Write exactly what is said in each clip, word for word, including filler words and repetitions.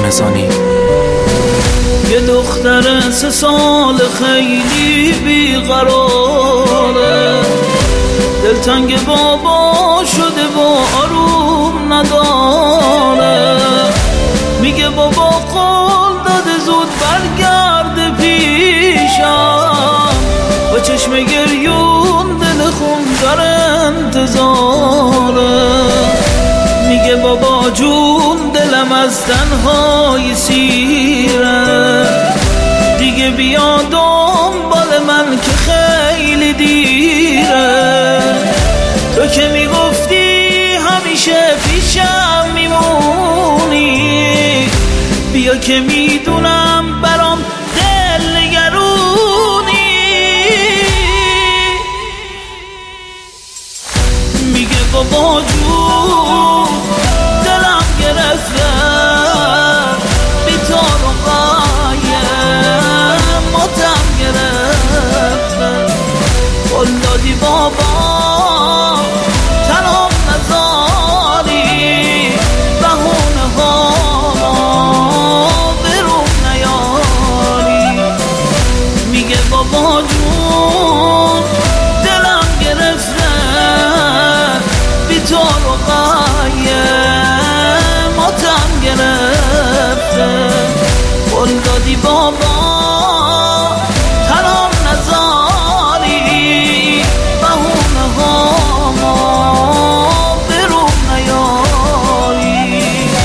رمضانی. یه دختر سه سال خیلی بیقراره، دلتنگ بابا شده با آروم نداره. میگه بابا قول داده زود برگرده پیشم، با چشم گریون دل خون در انتظاره. میگه بابا جون دلم از تنهایی سیره، دیگه بیا دنبال من که خیلی دیره. تو که میگفتی همیشه پیشم میمونی، بیا که میدونم برام دل نگرونی. میگه بابا جون دلم گرفته، بی تو رو قایم ماتم گرفته. قول دادی بابا تنها نذاری، بهونه ها برون نیاری. میگه بابا جون دلم گرفته، بی تو رو قایم ماتم گرفته. قول دادی بابا تنها نذاری، بهونه ها برون نیاری.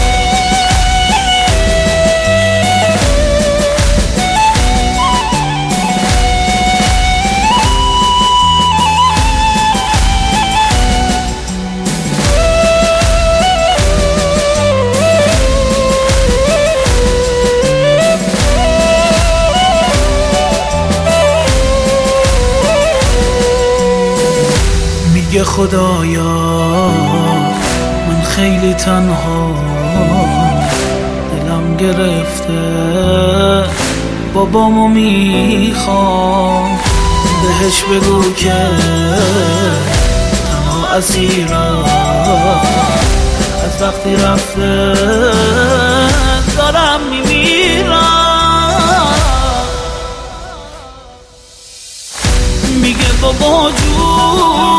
میگه خدایا من خیلی تنها، دلم گرفته بابامو میخوام. بهش بگو که تنها اسیرم، از وقتی رفته دارم میمیرم. میگه بابا جون